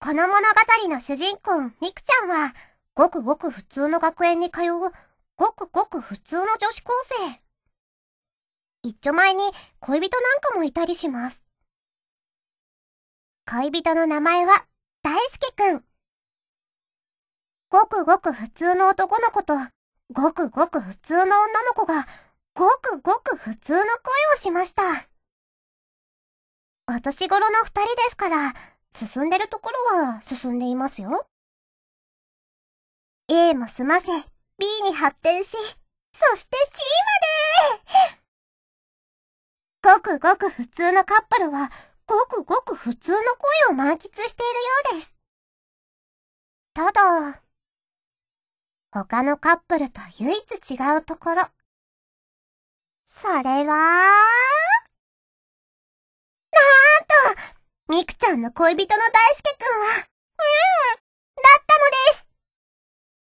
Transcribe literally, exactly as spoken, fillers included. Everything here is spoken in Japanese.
この物語の主人公、ミクちゃんは、ごくごく普通の学園に通う、ごくごく普通の女子高生。一丁前に恋人なんかもいたりします。恋人の名前は、大輔くん。ごくごく普通の男の子と、ごくごく普通の女の子が、ごくごく普通の恋をしました。お年頃の二人ですから、進んでるところは進んでいますよ。A も済ませ、B に発展し、そして C までごくごく普通のカップルは、ごくごく普通の恋を満喫しているようです。ただ、他のカップルと唯一違うところ。それは、なんと、ミクちゃんの恋人の大輔くん